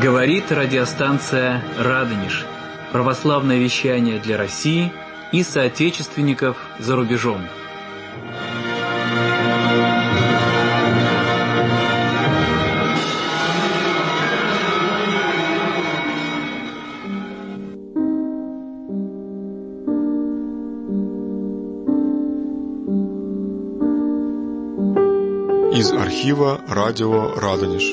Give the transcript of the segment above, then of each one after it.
Говорит радиостанция «Радонеж». Православное вещание для России и соотечественников за рубежом. Из архива радио «Радонеж».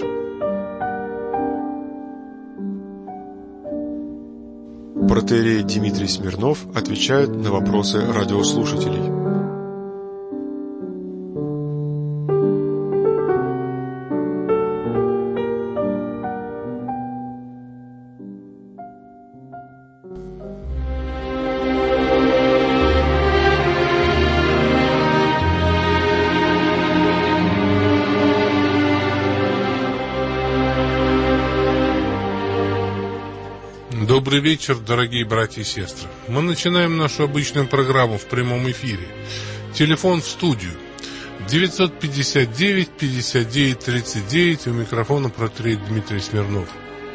Протоиерей Дмитрий Смирнов отвечает на вопросы радиослушателей. Добрый вечер, дорогие братья и сестры. Мы начинаем нашу обычную программу в прямом эфире. Телефон в студию 959-59-39. У микрофона протоиерей Дмитрий Смирнов.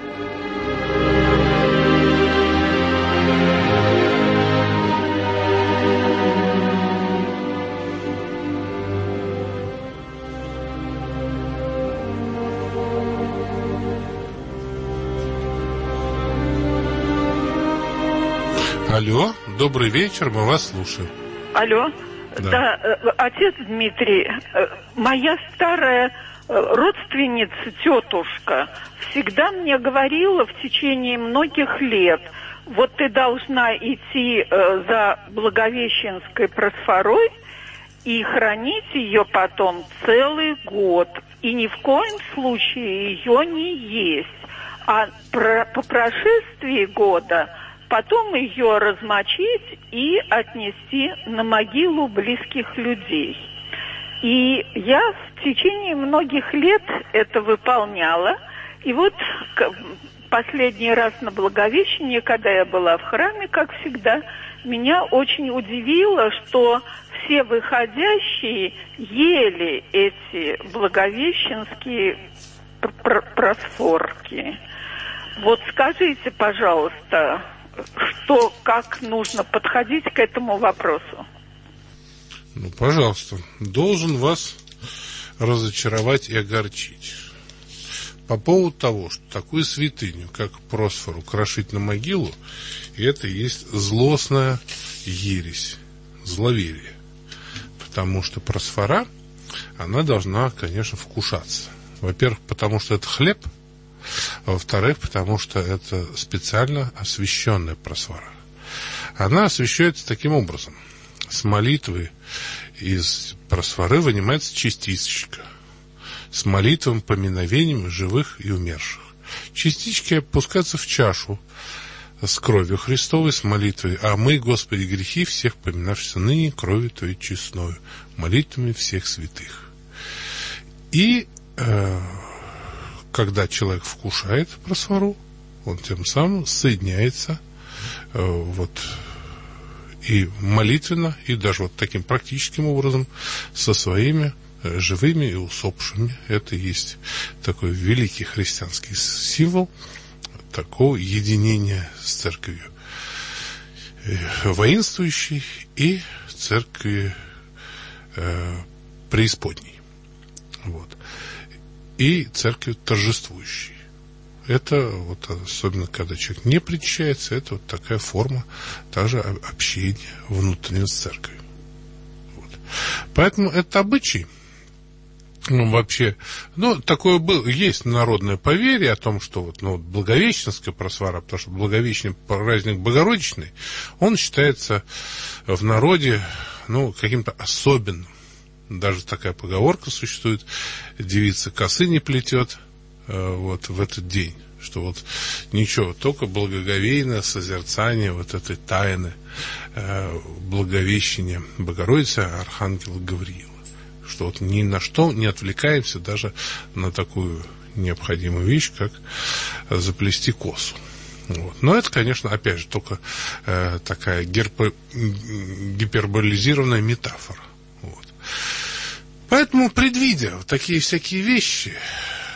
Алло, добрый вечер, мы вас слушаем. Алло, да, отец Дмитрий, моя старая родственница, тетушка, всегда мне говорила в течение многих лет: вот ты должна идти за Благовещенской просфорой и хранить ее потом целый год, и ни в коем случае ее не есть, а по прошествии года потом ее размочить и отнести на могилу близких людей. И я в течение многих лет это выполняла. И вот последний раз на Благовещение, когда я была в храме, как всегда, меня очень удивило, что все выходящие ели эти благовещенские просфорки. Вот скажите, пожалуйста, как нужно подходить к этому вопросу? Ну, пожалуйста. Должен вас разочаровать и огорчить. По поводу того, что такую святыню, как просфор, украшить на могилу, это и есть злостная ересь, зловерие. Потому что просфора, она должна, конечно, вкушаться. Во-первых, потому что это хлеб, а во-вторых, потому что это специально освященная просфора. Она освящается таким образом. С молитвы из просфоры вынимается частичка с молитвым, поминовением живых и умерших. Частички опускаются в чашу с кровью Христовой, с молитвой: «А мы, Господи, грехи всех поминавшихся ныне кровью Твоей честною, молитвами всех святых». И когда человек вкушает просфору, он тем самым соединяется и молитвенно, и даже вот таким практическим образом со своими живыми и усопшими. Это и есть такой великий христианский символ такого единения с церковью воинствующей и церкви преисподней. Вот. И церкви торжествующей. Это вот особенно, когда человек не причащается, это вот такая форма также общения внутреннего с церковью. Вот. Поэтому это обычай. Вообще, такое было, есть народное поверье о том, что Благовещенская просфора, потому что Благовещенский праздник Богородичный, он считается в народе, каким-то особенным. Даже такая поговорка существует: девица косы не плетет в этот день. Что ничего, только благоговейное созерцание этой тайны Благовещения Богородицы Архангела Гавриила. Что ни на что не отвлекаемся, даже на такую необходимую вещь, как заплести косу. Но это, конечно, опять же, только такая гиперболизированная метафора. Поэтому, предвидя такие всякие вещи,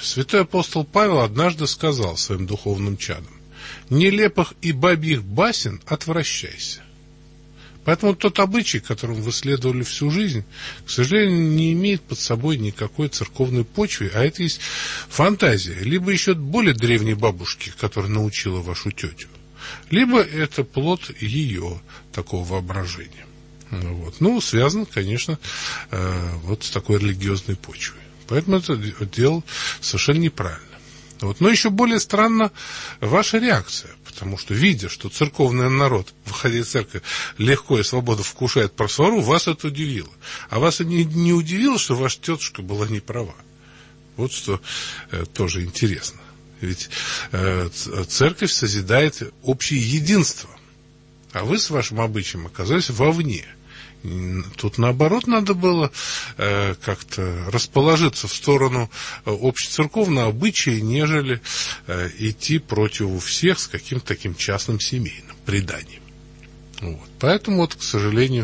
святой апостол Павел однажды сказал своим духовным чадам: «Нелепых и бабьих басен отвращайся». Поэтому тот обычай, которым вы следовали всю жизнь, к сожалению, не имеет под собой никакой церковной почвы, а это есть фантазия, либо еще более древней бабушки, которая научила вашу тетю, либо это плод ее такого воображения. Вот. Ну, связан, конечно, вот с такой религиозной почвой. Поэтому это дело совершенно неправильно. Вот. Но еще более странна ваша реакция, потому что, видя, что церковный народ, выходя из церкви, легко и свободно вкушает просвору, вас это удивило. А вас не удивило, что ваша тетушка была не права? Вот что тоже интересно. Ведь церковь созидает общее единство, а вы с вашим обычаем оказались вовне. Тут, наоборот, надо было как-то расположиться в сторону общецерковного обычая, нежели идти против всех с каким-то таким частным семейным преданием. Вот. Поэтому, вот, к сожалению,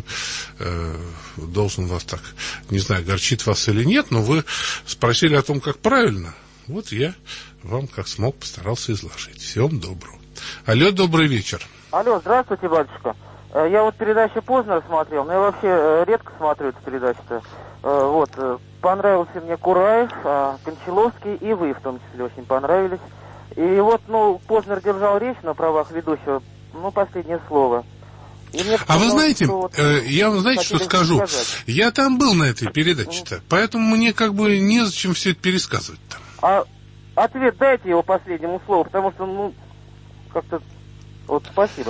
должен вас так, не знаю, горчит вас или нет, но вы спросили о том, как правильно. Вот я вам, как смог, постарался изложить. Всего вам доброго. Алло, добрый вечер. Алло, здравствуйте, батюшка. Я вот передачу поздно смотрел, но я вообще редко смотрю эту передачу-то. Вот, понравился мне Кураев, Кончаловский и вы, в том числе, очень понравились. И вот, Познер держал речь на правах ведущего, последнее слово. А вы знаете, я вам, знаете, что скажу? Я там был на этой передаче-то, поэтому мне как бы незачем все это пересказывать-то. А ответ дайте его последнему слову, потому что, как-то, спасибо.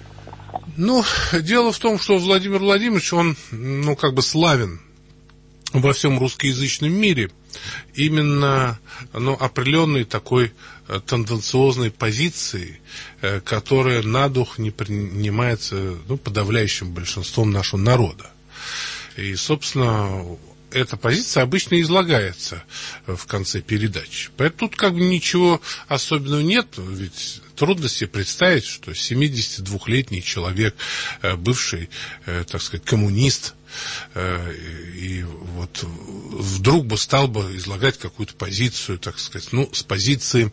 Дело в том, что Владимир Владимирович, он, славен во всем русскоязычном мире именно, определенной такой тенденциозной позиции, которая на дух не принимается, подавляющим большинством нашего народа. И, собственно, эта позиция обычно излагается в конце передачи. Поэтому тут ничего особенного нет, ведь трудно себе представить, что 72-летний человек, бывший, так сказать, коммунист, и вот вдруг бы стал бы излагать какую-то позицию, так сказать, с позиции,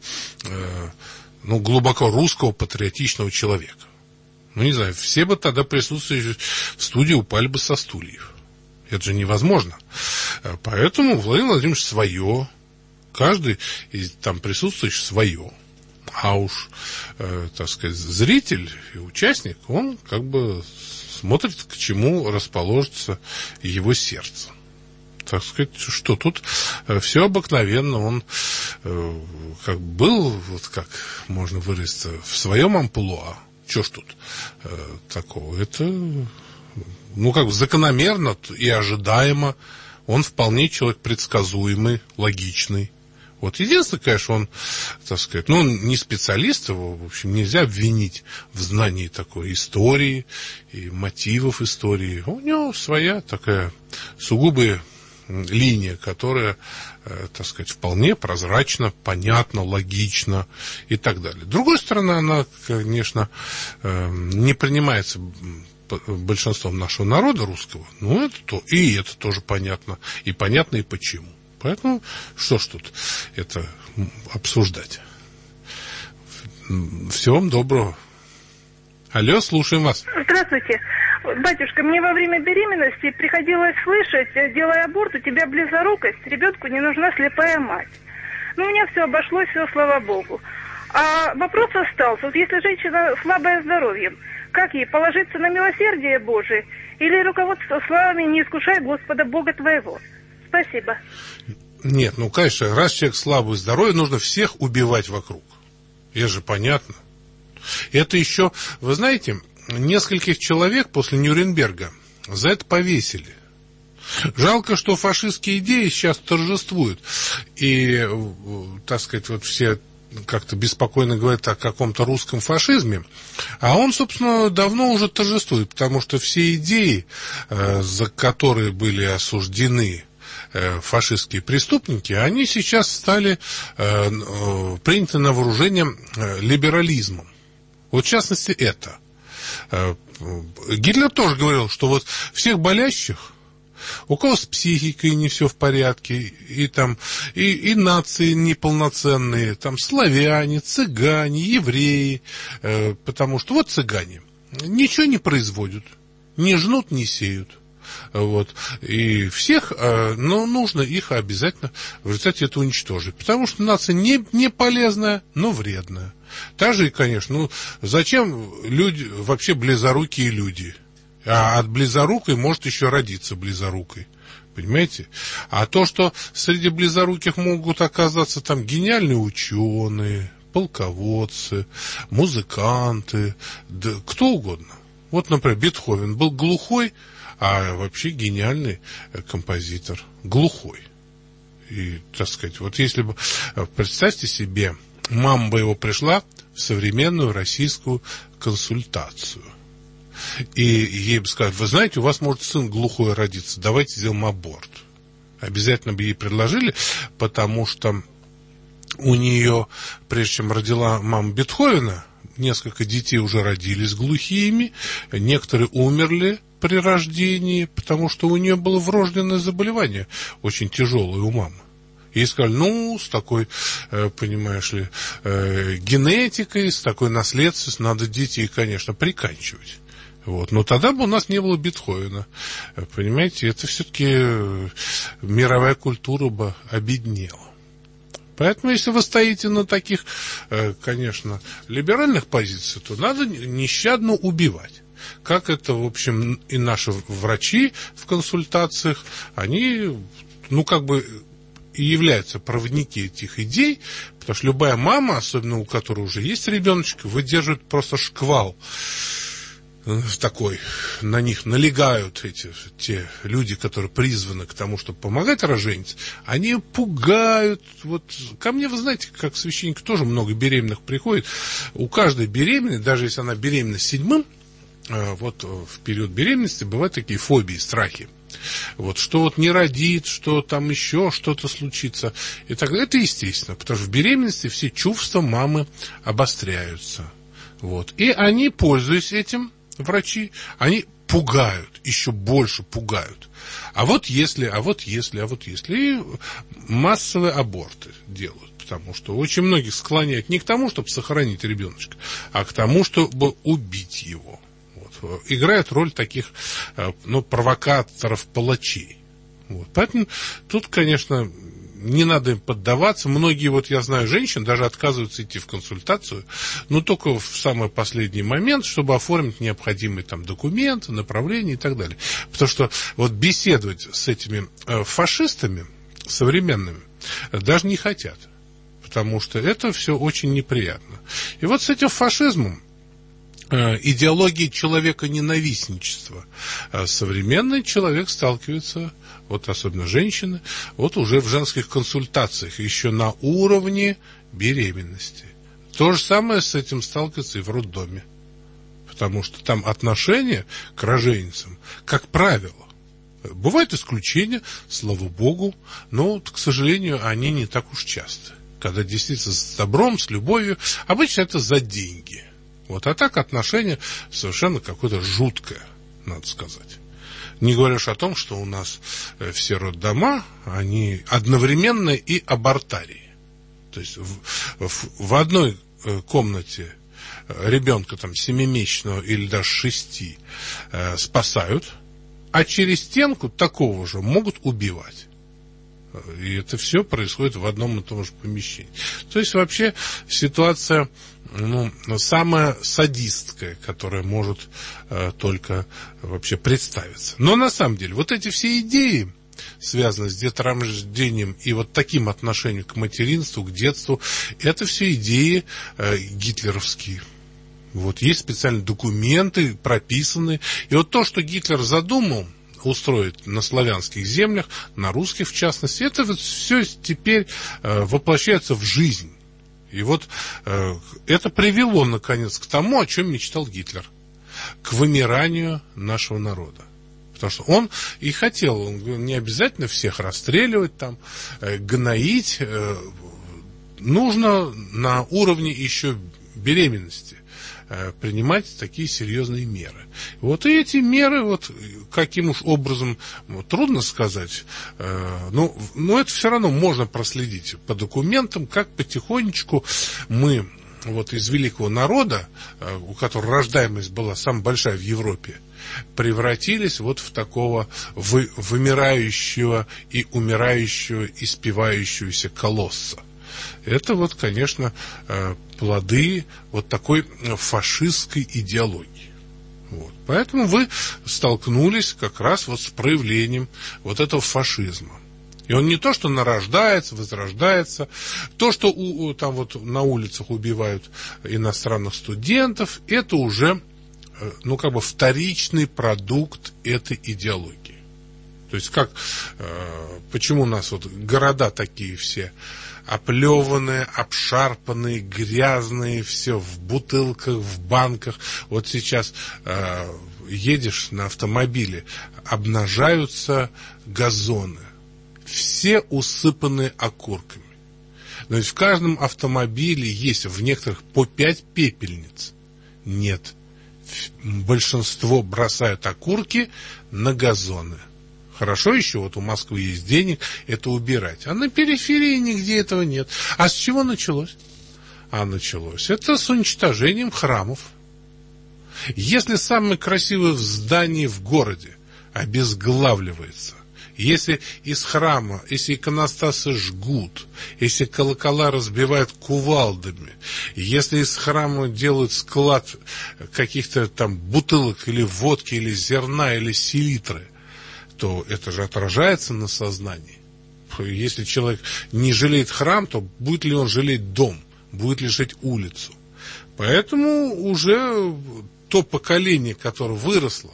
глубоко русского патриотичного человека. Не знаю, все бы тогда присутствующие в студии упали бы со стульев. Это же невозможно. Поэтому Владимир Владимирович свое, каждый из там присутствующих свое. А уж, так сказать, зритель и участник, он смотрит, к чему расположится его сердце. Так сказать, что тут все обыкновенно. Он был, как можно выразиться, в своем амплуа. Что ж тут такого? Это... закономерно и ожидаемо. Он вполне человек предсказуемый, логичный. Вот единственное, конечно, он, так сказать, он не специалист, его, в общем, нельзя обвинить в знании такой истории и мотивов истории. У него своя такая сугубая линия, которая, так сказать, вполне прозрачна, понятна, логична и так далее. С другой стороны, она, конечно, не принимается большинством нашего народа русского, это тоже понятно. И понятно, и почему. Поэтому, что ж тут это обсуждать. Всего вам доброго. Алло, слушаем вас. Здравствуйте. Батюшка, мне во время беременности приходилось слышать: делая аборт, у тебя близорукость, ребенку не нужна слепая мать. У меня все обошлось, все, слава Богу. А вопрос остался: вот если женщина слабая здоровьем, как ей, положиться на милосердие Божие или руководство словами «не искушай Господа Бога твоего»? Спасибо. Нет, конечно, раз человек слабый здоровье, нужно всех убивать вокруг. Это же понятно. Это еще, вы знаете, нескольких человек после Нюрнберга за это повесили. Жалко, что фашистские идеи сейчас торжествуют. И, так сказать, вот все как-то беспокойно говорят о каком-то русском фашизме. А он, собственно, давно уже торжествует, потому что все идеи, за которые были осуждены фашистские преступники, они сейчас стали приняты на вооружение либерализмом. Вот в частности это. Гитлер тоже говорил, что вот всех болящих у кого с психикой не все в порядке, и нации неполноценные, там славяне, цыгане, евреи, потому что вот цыгане ничего не производят, не жнут, не сеют. Вот. И всех, но нужно их обязательно в результате это уничтожить. Потому что нация не полезная, но вредная. Так же и, конечно, зачем люди, вообще близорукие люди? А от близорукой может еще родиться близорукой. Понимаете? А то, что среди близоруких могут оказаться там гениальные ученые, полководцы, музыканты, да, кто угодно. Вот, например, Бетховен был глухой, а вообще гениальный композитор. Глухой. И, так сказать, вот если бы, представьте себе, мама бы его пришла в современную российскую консультацию. И ей бы сказали: вы знаете, у вас может сын глухой родиться, давайте сделаем аборт. Обязательно бы ей предложили, потому что у нее, прежде чем родила мама Бетховена, несколько детей уже родились глухими, некоторые умерли при рождении, потому что у нее было врожденное заболевание, очень тяжелое у мамы. Ей сказали: с такой, понимаешь ли, генетикой, с такой наследственностью надо детей, конечно, приканчивать. Вот. Но тогда бы у нас не было Бетховена. Понимаете, это все-таки мировая культура бы обеднела. Поэтому, если вы стоите на таких, конечно, либеральных позициях, то надо нещадно убивать. Как это, в общем, и наши врачи в консультациях, они, и являются проводники этих идей, потому что любая мама, особенно у которой уже есть ребеночек, выдерживает просто шквал такой, на них налегают те люди, которые призваны к тому, чтобы помогать роженицам, они пугают. Вот ко мне, вы знаете, как священник, тоже много беременных приходит. У каждой беременной, даже если она беременна 7-м, вот в период беременности бывают такие фобии, страхи. Вот, что вот не родит, что там еще что-то случится. И так далее. Это естественно, потому что в беременности все чувства мамы обостряются. Вот. И они, пользуясь этим, врачи, они пугают, еще больше пугают. А вот если. И массовые аборты делают. Потому что очень многих склоняют не к тому, чтобы сохранить ребеночка, а к тому, чтобы убить его. Вот. Играют роль таких, провокаторов, палачей. Вот. Поэтому тут, конечно, не надо им поддаваться. Многие, я знаю, женщин даже отказываются идти в консультацию, но только в самый последний момент, чтобы оформить необходимые там документы, направления и так далее. Потому что беседовать с этими фашистами современными даже не хотят. Потому что это все очень неприятно. И вот с этим фашизмом, идеологией человека-ненавистничества, современный человек сталкивается, особенно женщины, уже в женских консультациях, еще на уровне беременности. То же самое с этим сталкивается и в роддоме. Потому что там отношение к роженицам, как правило, бывают исключения, слава богу, но, к сожалению, они не так уж часто. Когда действительно с добром, с любовью, обычно это за деньги. А так отношение совершенно какое-то жуткое, надо сказать. Не говоря уж о том, что у нас все роддома, они одновременно и абортарии. То есть в одной комнате ребенка 7-месячного или даже 6 спасают, а через стенку такого же могут убивать. И это все происходит в одном и том же помещении. То есть вообще ситуация самая садистская, которая может только вообще представиться. Но на самом деле эти все идеи, связанные с деторождением и таким отношением к материнству, к детству, это все идеи гитлеровские. Есть специальные документы, прописанные. И то, что Гитлер задумал устроить на славянских землях, на русских в частности, это все теперь воплощается в жизнь. И это привело, наконец, к тому, о чем мечтал Гитлер. К вымиранию нашего народа. Потому что он и хотел, он не обязательно всех расстреливать, гноить. Нужно на уровне еще беременности принимать такие серьезные меры. Вот и эти меры, вот каким уж образом, трудно сказать, но это все равно можно проследить по документам, как потихонечку мы вот из великого народа, у которого рождаемость была самая большая в Европе, превратились вот в такого вымирающего и умирающего и спивающегося колосса. Это вот, конечно, плоды вот такой фашистской идеологии. Вот. Поэтому вы столкнулись как раз вот с проявлением вот этого фашизма. И он не то, что нарождается, возрождается, то, что там вот на улицах убивают иностранных студентов, это уже, вторичный продукт этой идеологии. То есть почему у нас вот города такие все оплеванные, обшарпанные, грязные, все в бутылках, в банках. Вот сейчас едешь на автомобиле, обнажаются газоны. Все усыпаны окурками. Но ведь в каждом автомобиле есть в некоторых по 5 пепельниц. Нет. Большинство бросают окурки на газоны. Хорошо еще, вот у Москвы есть денег это убирать. А на периферии нигде этого нет. А с чего началось? А началось это с уничтожением храмов. Если самое красивое здание в городе обезглавливается, если из храма, если иконостасы жгут, если колокола разбивают кувалдами, если из храма делают склад каких-то там бутылок или водки, или зерна, или селитры, то это же отражается на сознании. Если человек не жалеет храм, то будет ли он жалеть дом, будет ли жить улицу. Поэтому уже то поколение, которое выросло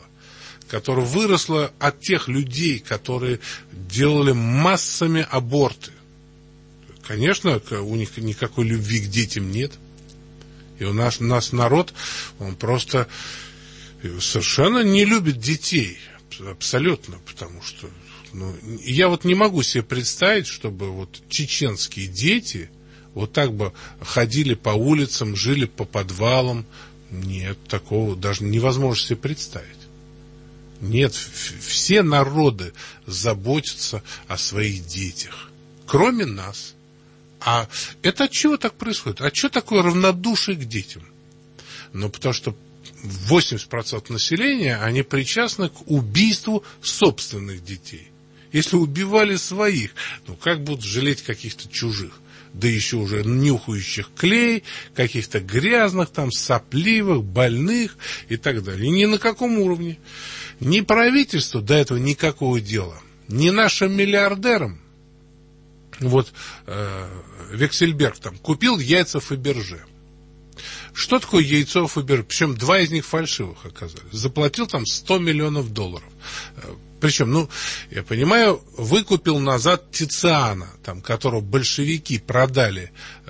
от тех людей, которые делали массами аборты. Конечно, у них никакой любви к детям нет. И у нас народ, он просто совершенно не любит детей. Абсолютно, потому что я вот не могу себе представить, чтобы вот чеченские дети вот так бы ходили по улицам, жили по подвалам. Нет, такого даже невозможно себе представить. Нет, все народы заботятся о своих детях, кроме нас. А это от чего так происходит? А что такое равнодушие к детям? Потому что 80% населения, они причастны к убийству собственных детей. Если убивали своих, как будут жалеть каких-то чужих? Да еще уже нюхающих клей, каких-то грязных, там, сопливых, больных и так далее. И ни на каком уровне. Ни правительству до этого никакого дела, ни нашим миллиардерам. Вот Вексельберг там купил яйца Фаберже. Что такое яйцо Фаберже? Причем 2 из них фальшивых оказались. Заплатил там $100 миллионов. Причем, я понимаю, выкупил назад Тициана, там, которого большевики продали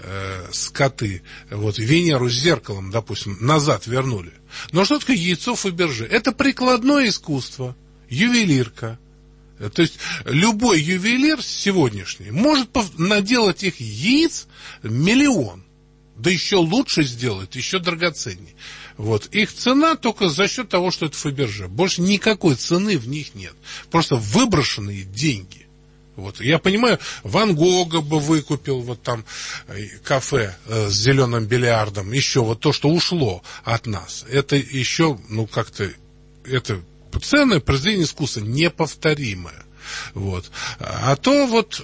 скоты, вот, Венеру с зеркалом, допустим, назад вернули. Но что такое яйцо Фаберже? Это прикладное искусство, ювелирка. То есть любой ювелир сегодняшний может наделать их яиц 1 миллион. Да еще лучше сделать, еще драгоценнее. Вот. Их цена только за счет того, что это Фаберже. Больше никакой цены в них нет. Просто выброшенные деньги. Вот. Я понимаю, Ван Гога бы выкупил вот там кафе с зеленым бильярдом. Еще вот то, что ушло от нас. Это еще, как-то, это ценное произведение искусства, неповторимое. Вот. А то вот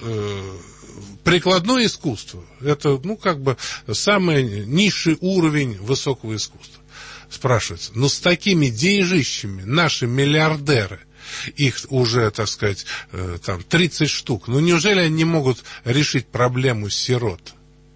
прикладное искусство, это, самый низший уровень высокого искусства. Спрашивается, с такими деньжищами наши миллиардеры, их уже, так сказать, там 30 штук, неужели они не могут решить проблему сирот?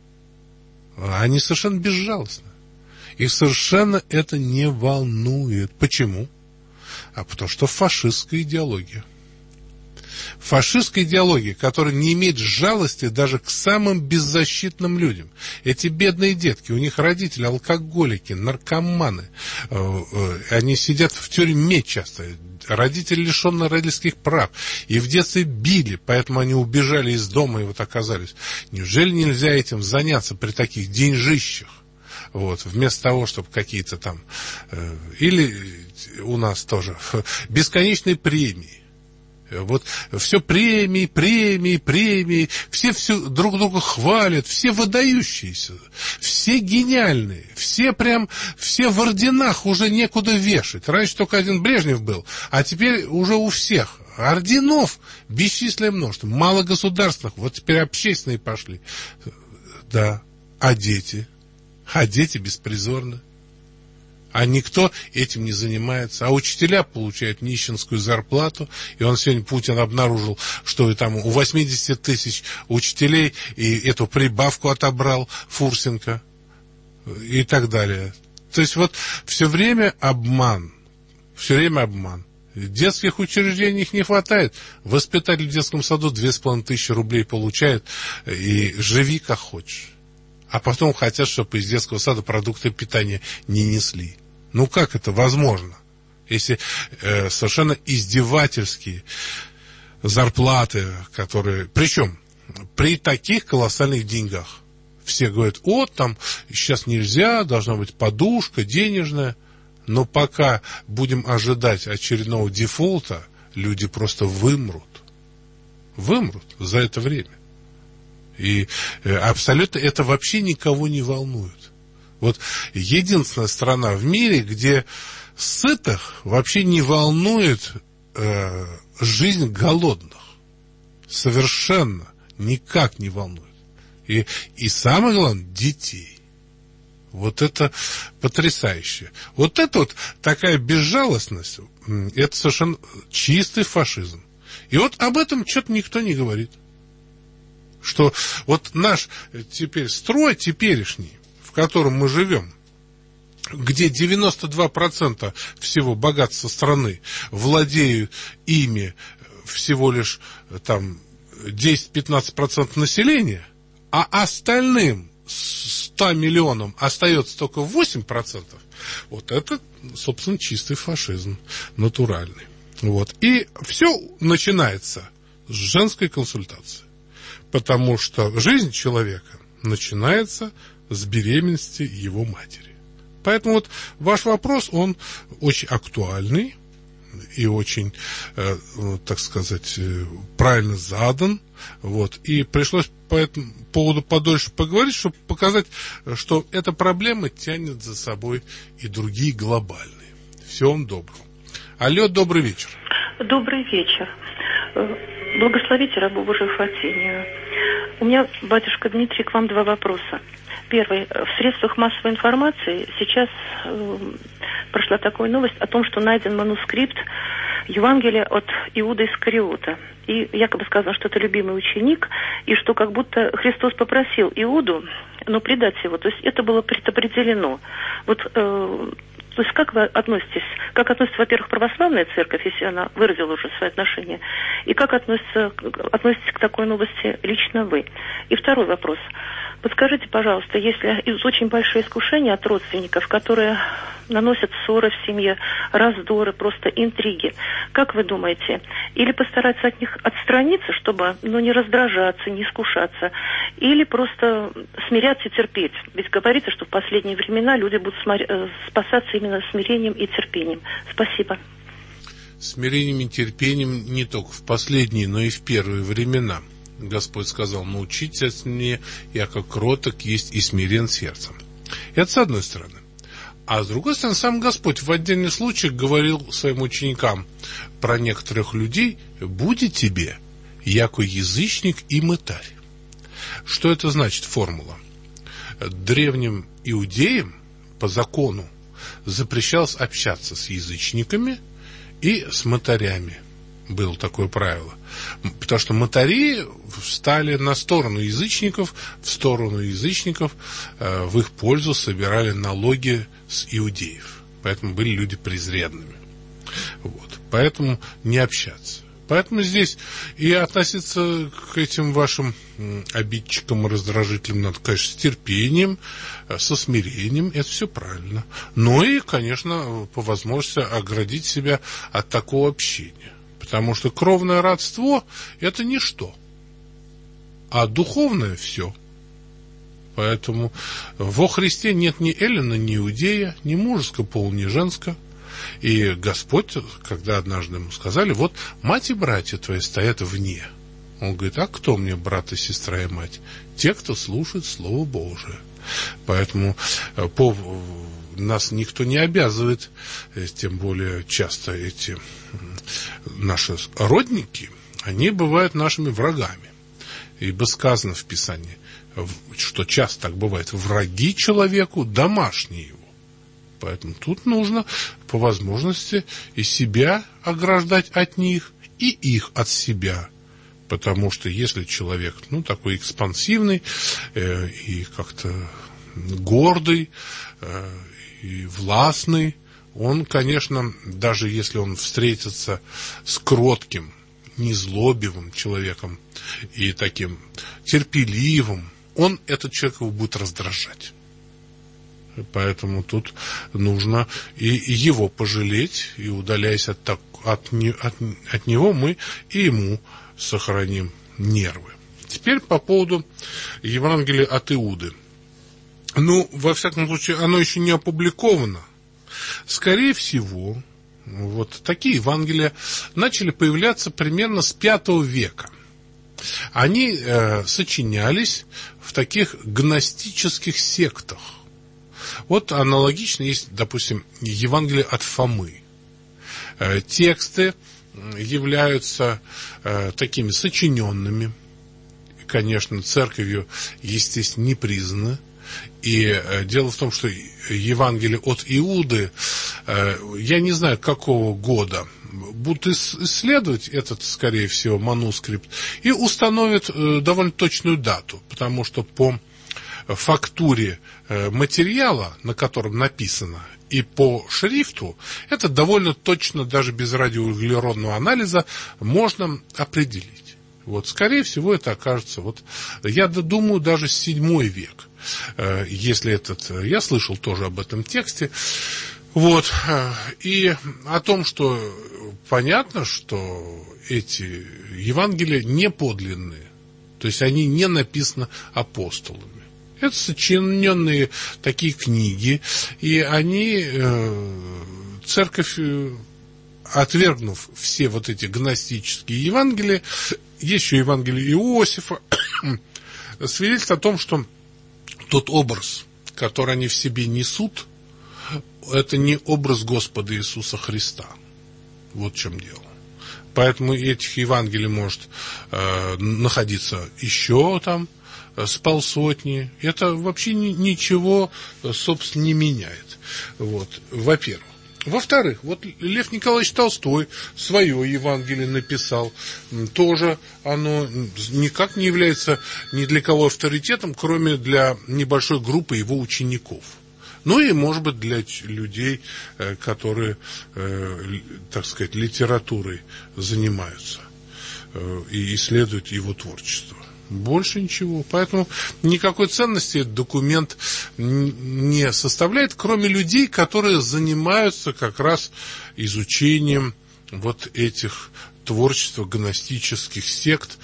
Они совершенно безжалостны. Их совершенно это не волнует. Почему? Потому что фашистская идеология. Фашистская идеология, которая не имеет жалости даже к самым беззащитным людям. Эти бедные детки, у них родители алкоголики, наркоманы. Они сидят в тюрьме часто. Родители лишены родительских прав. И в детстве били, поэтому они убежали из дома и вот оказались. Неужели нельзя этим заняться при таких деньжищах? Вот, вместо того, чтобы какие-то там... или у нас тоже бесконечные премии. Вот все премии, все друг друга хвалят, все выдающиеся, все гениальные, все в орденах уже некуда вешать. Раньше только один Брежнев был, а теперь уже у всех орденов бесчисленное множество, мало государственных, вот теперь общественные пошли. Да, а дети беспризорны. А никто этим не занимается. А учителя получают нищенскую зарплату. И он сегодня, Путин, обнаружил, что там у 80 тысяч учителей и эту прибавку отобрал Фурсенко. И так далее. То есть вот все время обман. Все время обман. Детских учреждений их не хватает. Воспитатель в детском саду 2500 рублей получает. И живи как хочешь. А потом хотят, чтобы из детского сада продукты питания не несли. Ну, как это возможно, если совершенно издевательские зарплаты, которые... Причем при таких колоссальных деньгах. Все говорят, там сейчас нельзя, должна быть подушка денежная. Но пока будем ожидать очередного дефолта, люди просто вымрут. Вымрут за это время. И абсолютно это вообще никого не волнует. Вот единственная страна в мире, где сытых вообще не волнует жизнь голодных. Совершенно никак не волнует. И самое главное, детей. Вот это потрясающе. Вот это вот такая безжалостность, это совершенно чистый фашизм. И вот об этом что-то никто не говорит. Что вот наш теперь строй теперешний, в котором мы живем, где 92% всего богатства страны владеют ими всего лишь там 10-15% населения, а остальным 100 миллионам остается только 8%, вот это, собственно, чистый фашизм, натуральный. Вот. И все начинается с женской консультации, потому что жизнь человека начинается с беременности его матери. Поэтому вот ваш вопрос, он очень актуальный и очень, так сказать, правильно задан. Вот. И пришлось по этому поводу подольше поговорить, чтобы показать, что эта проблема тянет за собой и другие глобальные. Всего вам доброго. Алло, добрый вечер. Добрый вечер. Благословите рабу Божию Фатинию. У меня, батюшка Дмитрий, к вам два вопроса. Первый. В средствах массовой информации сейчас прошла такая новость о том, что найден манускрипт Евангелия от Иуды Искариота. И якобы сказано, что это любимый ученик, и что как будто Христос попросил Иуду, предать его. То есть это было предопределено. Вот... То есть как вы относитесь? Как относится, во-первых, православная церковь, если она выразила уже свои отношения, и как относитесь к такой новости лично вы? И второй вопрос. Подскажите, пожалуйста, если очень большие искушения от родственников, которые наносят ссоры в семье, раздоры, просто интриги, как вы думаете, или постараться от них отстраниться, чтобы не раздражаться, не искушаться, или просто смиряться и терпеть? Ведь говорится, что в последние времена люди будут спасаться именно смирением и терпением. Спасибо. Смирением и терпением не только в последние, но и в первые времена. Господь сказал: научитесь мне, я как кроток есть и смирен сердцем. Это с одной стороны. А с другой стороны, сам Господь в отдельных случаях говорил своим ученикам про некоторых людей: «Буде тебе, яко язычник и мытарь». Что это значит, формула? Древним иудеям по закону запрещалось общаться с язычниками и с мытарями. Было такое правило. Потому что мытари встали на сторону язычников, в их пользу собирали налоги с иудеев. Поэтому были люди презренными. Вот. Поэтому не общаться. Поэтому здесь и относиться к этим вашим обидчикам и раздражителям надо, конечно, с терпением, со смирением, это все правильно. Но и, конечно, по возможности оградить себя от такого общения. Потому что кровное родство – это ничто, а духовное – все. Поэтому во Христе нет ни эллина, ни иудея, ни мужеского пола, ни женского. И Господь, когда однажды ему сказали: вот мать и братья твои стоят вне. Он говорит: а кто мне брат и сестра и мать? Те, кто слушает Слово Божие. Поэтому нас никто не обязывает, тем более часто эти наши родники, они бывают нашими врагами. Ибо сказано в Писании, что часто так бывает: враги человеку домашние его. Поэтому тут нужно по возможности и себя ограждать от них, и их от себя. Потому что если человек, такой экспансивный и как-то гордый и властный, он, конечно, даже если он встретится с кротким, незлобивым человеком и таким терпеливым, этот человек его будет раздражать. Поэтому тут нужно и его пожалеть, и, удаляясь от него, мы и ему сохраним нервы. Теперь по поводу Евангелия от Иуды. Во всяком случае, оно еще не опубликовано. Скорее всего, вот такие Евангелия начали появляться примерно с V века. Они сочинялись в таких гностических сектах. Вот аналогично есть, допустим, Евангелие от Фомы. Тексты являются такими сочиненными, конечно, церковью, естественно, не признаны. И дело в том, что Евангелие от Иуды, я не знаю, какого года, будут исследовать этот, скорее всего, манускрипт и установят довольно точную дату, потому что по фактуре материала, на котором написано, и по шрифту, это довольно точно, даже без радиоуглеродного анализа, можно определить. Вот, скорее всего, это окажется, я думаю, даже 7 век. Если я слышал тоже об этом тексте. И о том, что понятно, что эти Евангелия не подлинные, то есть они не написаны апостолами. Это сочиненные такие книги, и они, церковь, отвергнув все эти гностические Евангелия, есть еще Евангелие Иосифа, свидетельствует о том, что тот образ, который они в себе несут, это не образ Господа Иисуса Христа. Вот в чем дело. Поэтому этих Евангелий может находиться еще там с полсотни. Это вообще ничего, собственно, не меняет. Во-первых. Во-вторых, Лев Николаевич Толстой свое Евангелие написал. Тоже оно никак не является ни для кого авторитетом, кроме для небольшой группы его учеников. И, может быть, для людей, которые, так сказать, литературой занимаются и исследуют его творчество. Больше ничего. Поэтому никакой ценности этот документ не составляет, кроме людей, которые занимаются как раз изучением этих творчеств гностических сект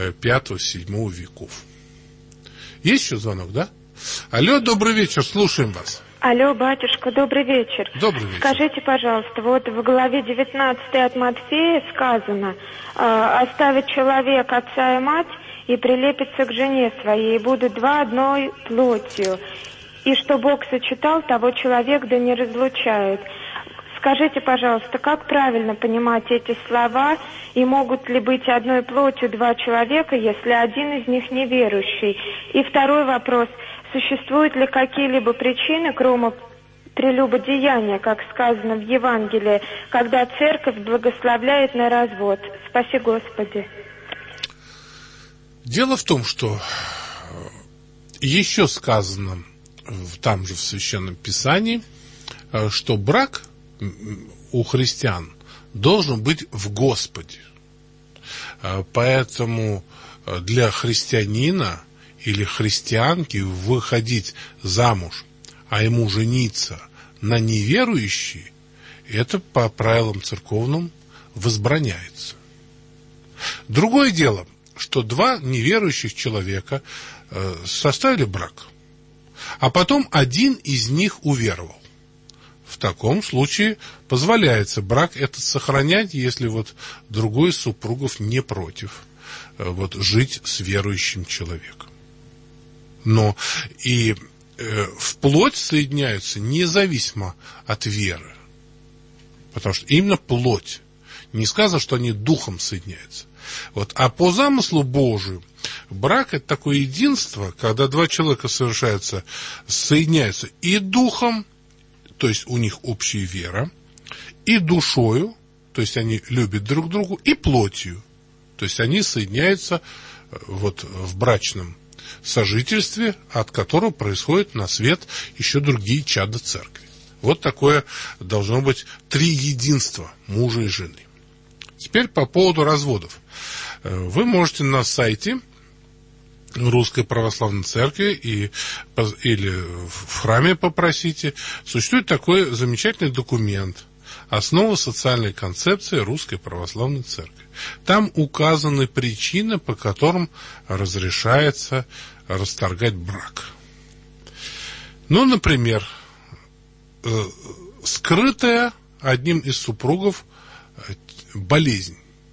5-7 веков. Есть еще звонок, да? Алло, добрый вечер, слушаем вас. Алло, батюшка, добрый вечер. Добрый вечер. Скажите, пожалуйста, в главе 19 от Матфея сказано: оставит человек отца и мать и прилепится к жене своей, и будут два одной плотью. И что Бог сочетал, того человек да не разлучает. Скажите, пожалуйста, как правильно понимать эти слова, и могут ли быть одной плотью два человека, если один из них неверующий? И второй вопрос: существуют ли какие-либо причины, кроме прелюбодеяния, как сказано в Евангелии, когда церковь благословляет на развод? Спаси Господи. Дело в том, что еще сказано там же в Священном Писании, что брак у христиан должен быть в Господе. Поэтому для христианина или христианки выходить замуж, а ему жениться на неверующей, это по правилам церковным возбраняется. Другое дело, что два неверующих человека составили брак. а потом один из них уверовал. В таком случае позволяется брак этот сохранять, если вот другой из супругов не против вот жить с верующим человеком. Но и вплоть соединяются независимо от веры. Потому что именно плоть. Не сказано, что они духом соединяются. Вот. А по замыслу Божию брак — это такое единство, когда два человека соединяются и духом, то есть у них общая вера, и душою, то есть они любят друг друга, и плотью, то есть они соединяются вот в брачном сожительстве, от которого происходит на свет еще другие чада церкви. Вот такое должно быть триединство мужа и жены. Теперь по поводу разводов. Вы можете на сайте Русской Православной Церкви или в храме попросите. Существует такой замечательный документ «Основа социальной концепции Русской Православной Церкви». Там указаны причины, по которым разрешается расторгать брак. Ну, например, скрытая одним из супругов болезнь,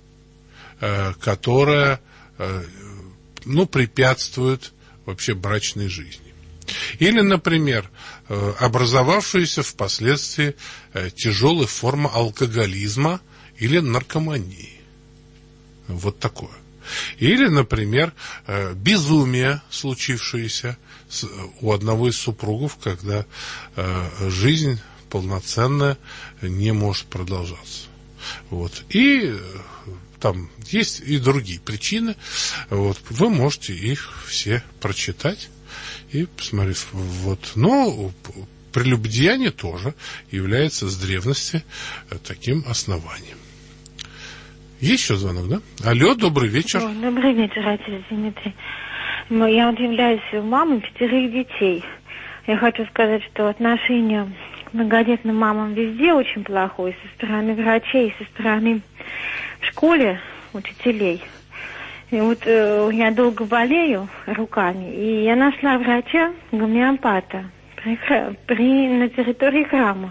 которая препятствует вообще брачной жизни. Или, например, образовавшаяся впоследствии тяжелая форма алкоголизма или наркомании. Вот такое. Или, например, безумие, случившееся у одного из супругов, когда жизнь полноценная не может продолжаться. Вот. И там есть и другие причины. Вот. Вы можете их все прочитать и посмотреть. Вот. Но прелюбодеяние тоже является с древности таким основанием. Есть еще звонок, да? Алло, добрый вечер. Добрый вечер, отец Дмитрий. Я вот являюсь мамой 5 детей. Я хочу сказать, что отношение к многодетным мамам везде очень плохое. Со стороны врачей, со стороны в школе учителей. И вот я долго болею руками, и я нашла врача, гомеопата, на территории храма.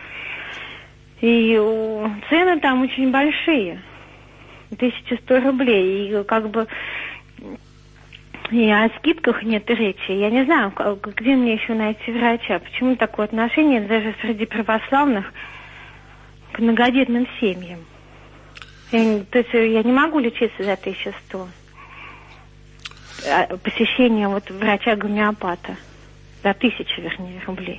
И цены там очень большие. 1100 рублей. И как бы и о скидках нет речи. Я не знаю, где мне еще найти врача. Почему такое отношение даже среди православных к многодетным семьям? То есть я не могу лечиться за 1100. Посещение вот врача-гомеопата. За 1000, вернее, рублей.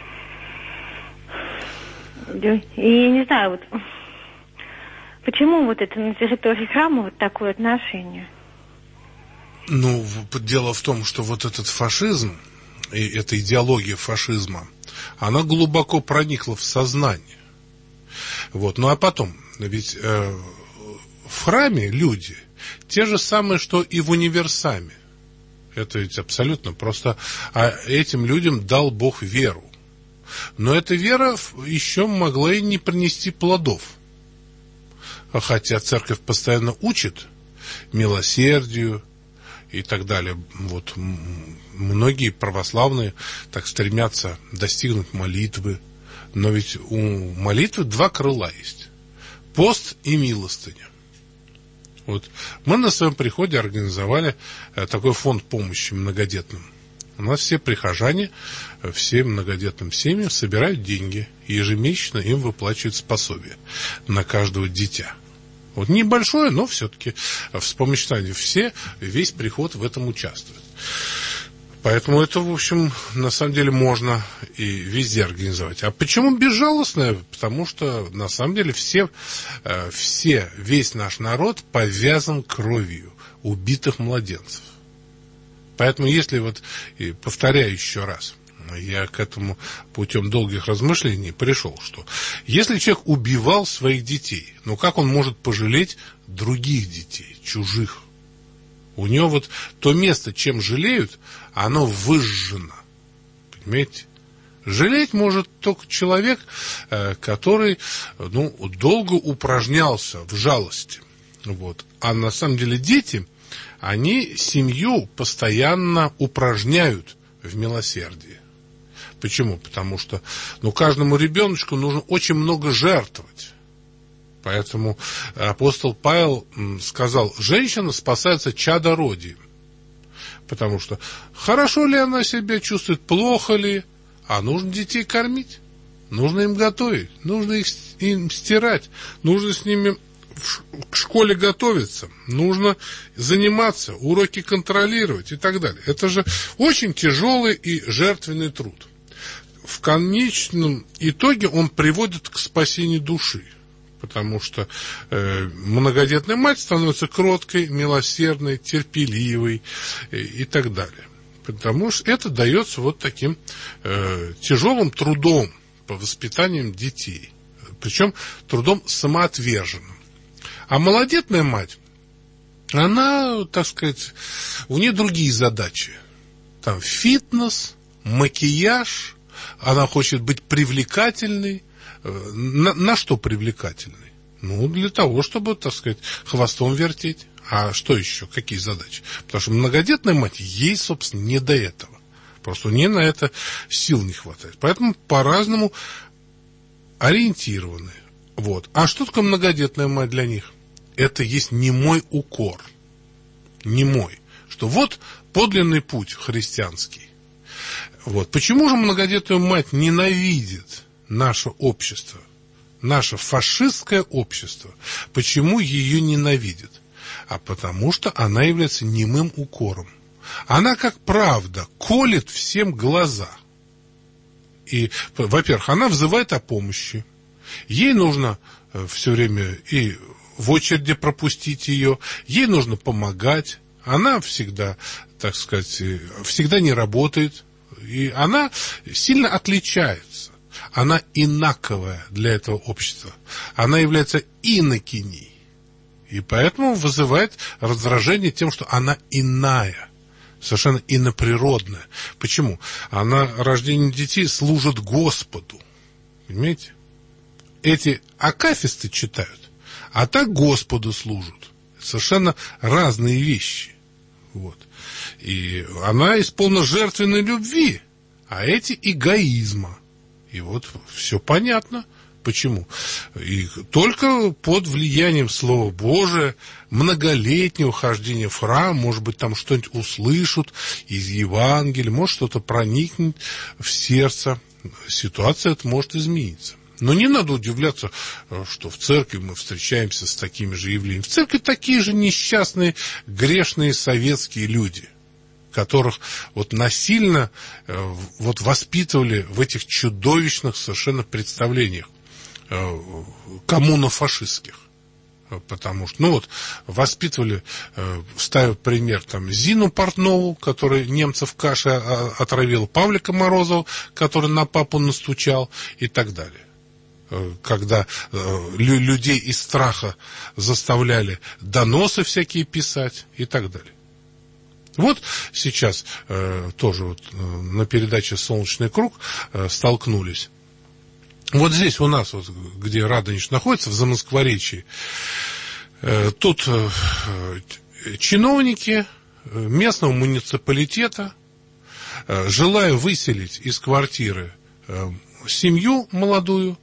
И не знаю, вот почему вот это на территории храма вот такое отношение? Ну, дело в том, что вот этот фашизм, и эта идеология фашизма, она глубоко проникла в сознание. Вот. Ну, а потом, ведь в храме люди те же самые, что и в универсаме. Это ведь абсолютно просто. А этим людям дал Бог веру. Но эта вера еще могла и не принести плодов. Хотя церковь постоянно учит милосердию и так далее. Вот многие православные так стремятся достигнуть молитвы. Но ведь у молитвы 2 крыла есть. Пост и милостыня. Вот мы на своем приходе организовали такой фонд помощи многодетным. У нас все прихожане, всем многодетным семьям собирают деньги. И ежемесячно им выплачивают пособие на каждого дитя. Вот небольшое, но все-таки вспомощание. Весь приход в этом участвует. Поэтому это, в общем, на самом деле можно и везде организовать. А почему безжалостное? Потому что, на самом деле, весь наш народ повязан кровью убитых младенцев. Поэтому, если вот, и повторяю еще раз, я к этому путем долгих размышлений пришел, что если человек убивал своих детей, ну как он может пожалеть других детей, чужих? У него вот то место, чем жалеют, оно выжжено. Понимаете? Жалеть может только человек, который долго упражнялся в жалости. Вот. А на самом деле дети, они семью постоянно упражняют в милосердии. Почему? Потому что каждому ребеночку нужно очень много жертвовать. Поэтому апостол Павел сказал, женщина спасается чадородием. Потому что хорошо ли она себя чувствует, плохо ли, а нужно детей кормить, нужно им готовить, нужно им стирать, нужно с ними к школе готовиться, нужно заниматься, уроки контролировать и так далее. Это же очень тяжелый и жертвенный труд. В конечном итоге он приводит к спасению души. Потому что многодетная мать становится кроткой, милосердной, терпеливой и так далее. Потому что это дается вот таким тяжелым трудом по воспитанию детей. Причем трудом самоотверженным. А многодетная мать, она, так сказать, у нее другие задачи. Там фитнес, макияж, она хочет быть привлекательной. На что привлекательный? Для того, чтобы, так сказать, хвостом вертеть. А что еще? Какие задачи? Потому что многодетная мать, ей, собственно, не до этого. Просто у нее на это сил не хватает. Поэтому по-разному ориентированы. Вот. А что такое многодетная мать для них? Это есть немой укор. Немой. Что вот подлинный путь христианский. Вот. Почему же многодетную мать ненавидит наше общество, наше фашистское общество? Почему ее ненавидят? А потому что она является немым укором. Она, как правда, колет всем глаза. И, во-первых, она взывает о помощи. Ей нужно все время и в очереди пропустить ее, ей нужно помогать. Она всегда, так сказать, всегда не работает. И она сильно отличается. Она инаковая для этого общества. Она является инокиней. И поэтому вызывает раздражение тем, что она иная. Совершенно иноприродная. Почему? Она рождение детей служит Господу. Понимаете? Эти акафисты читают, а так Господу служат. Совершенно разные вещи. Вот. И она исполнена жертвенной любви, а эти эгоизма. И вот все понятно. Почему? И только под влиянием Слова Божия, многолетнего хождения в храм, может быть, там что-нибудь услышат из Евангелия, может, что-то проникнет в сердце. Ситуация эта может измениться. Но не надо удивляться, что в церкви мы встречаемся с такими же явлениями. В церкви такие же несчастные, грешные советские люди, которых вот насильно вот воспитывали в этих чудовищных совершенно представлениях коммуно-фашистских. Потому что, воспитывали, ставя пример, Зину Портнову, которая немцев кашей отравила, Павлика Морозова, который на папу настучал, и так далее. Когда людей из страха заставляли доносы всякие писать, и так далее. Вот сейчас тоже на передаче «Солнечный круг» столкнулись. Вот здесь у нас, где Радонеж находится, в Замоскворечье, тут чиновники местного муниципалитета, желая выселить из квартиры семью молодую,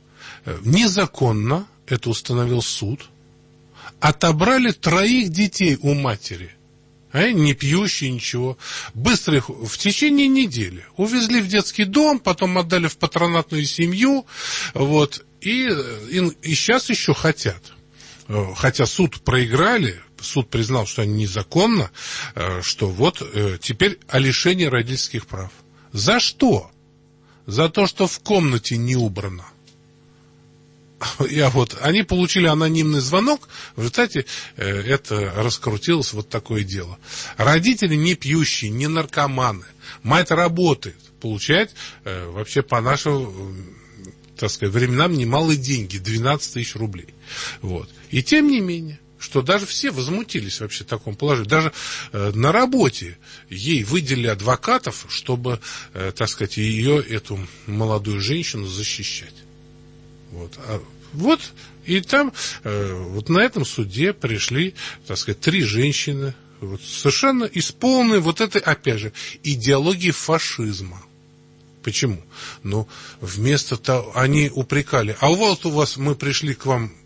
незаконно, это установил суд, отобрали 3 детей у матери. Не пьющие, ничего. Быстро их в течение недели увезли в детский дом, потом отдали в патронатную семью, и сейчас еще хотят. Хотя суд проиграли, суд признал, что они незаконно, что теперь о лишении родительских прав. За что? За то, что в комнате не убрано. Они получили анонимный звонок, в результате это раскрутилось такое дело. Родители не пьющие, не наркоманы, мать работает, получает вообще по нашим, так сказать, временам немалые деньги, 12 тысяч рублей. И тем не менее, что даже все возмутились вообще такому положению. Даже на работе ей выделили адвокатов, чтобы, так сказать, эту молодую женщину защищать. И там, на этом суде пришли, так сказать, 3 женщины, вот совершенно исполнены вот этой, опять же, идеологии фашизма. Почему? Ну, вместо того, они упрекали, а вот у вас, мы пришли к вам,